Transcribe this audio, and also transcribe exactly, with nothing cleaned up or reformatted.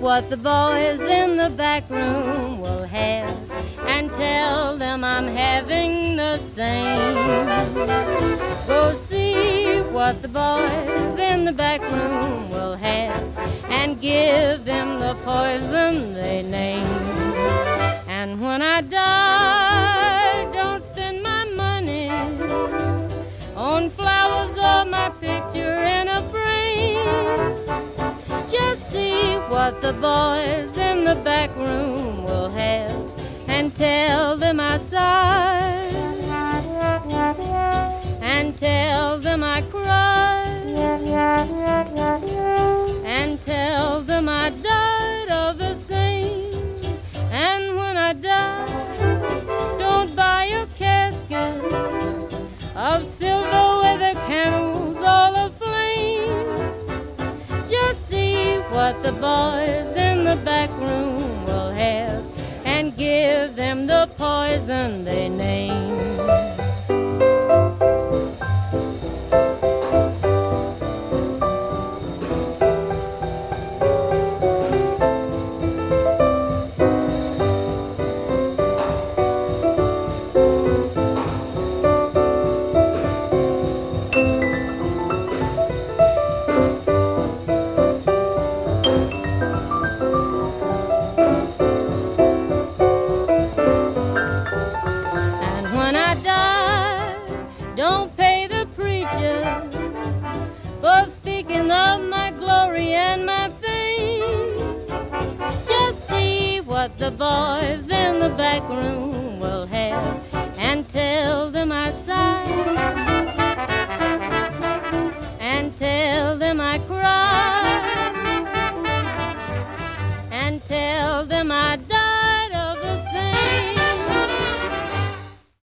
what the boys in the back room will have, and tell them I'm having the same. Go see what the boys in the back room will have, and give them the poison they name. And when I die, don't spend my money on flowers or my picture in a frame. Just see what the boys in the back room will have, and tell them I sighed, and tell them I cried, and tell them I died of the same. And when I die, don't buy a casket of silver with the candles all aflame. Just see what the boys in the back room will have, and give them the poison they name. Don't pay the preacher for speaking of my glory and my fame. Just see what the boys in the back room will have, and tell them I sighed, and tell them I cried,